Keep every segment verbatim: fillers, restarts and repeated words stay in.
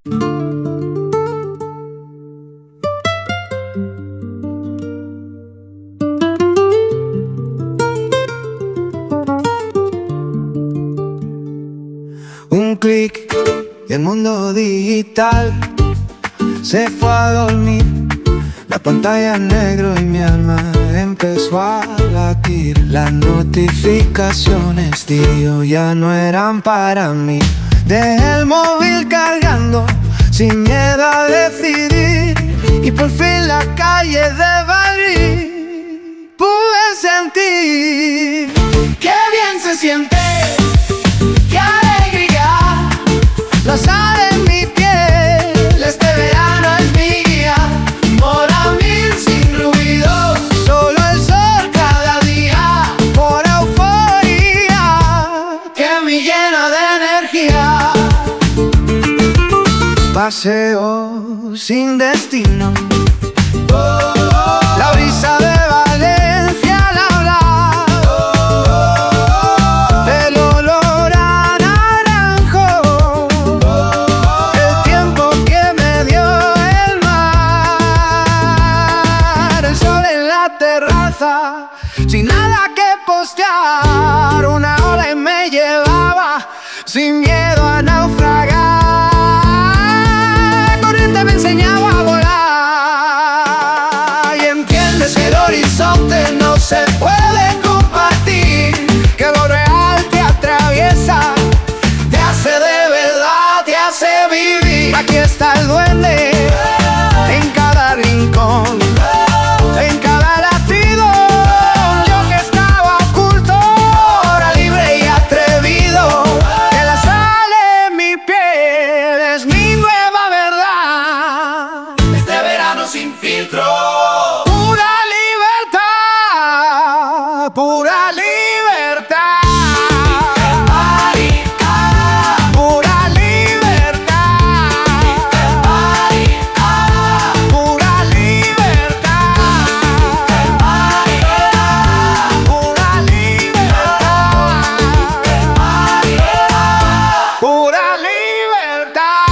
Un clic y el mundo digital se fue a dormir. La pantalla en negro y mi alma empezó a latir. Las notificaciones, tío, ya no eran para mí. Dejé el móvil cargando, sin miedo a decidir. Y por fin la calle de Madrid pude sentir. ¡Qué bien se siente! ¡Qué alegría! La sal en mi piel, este verano es mi guía. Mora mil sin ruido, solo el sol cada día. Por euforia que me llena de energía. Paseo sin destino, la brisa de Valencia al hablar, el olor a naranjo, el tiempo que me dio el mar, el sol en la terraza, sin nada que postear, una ola y me llevaba sin miedo a naufragar. Me enseñaba a volar. Y entiendes que el horizonte no se puede compartir, que lo real te atraviesa, te hace de verdad, te hace vivir. Aquí está el duende, en cada rincón, en cada latido. Yo que estaba oculto, ahora libre y atrevido. Que la sal en mi piel es mi nueva verdad. Sin filtro, pura libertad, pura libertad, pura libertad, pura libertad, pura libertad, pura libertad.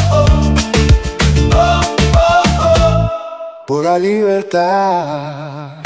Pura libertad.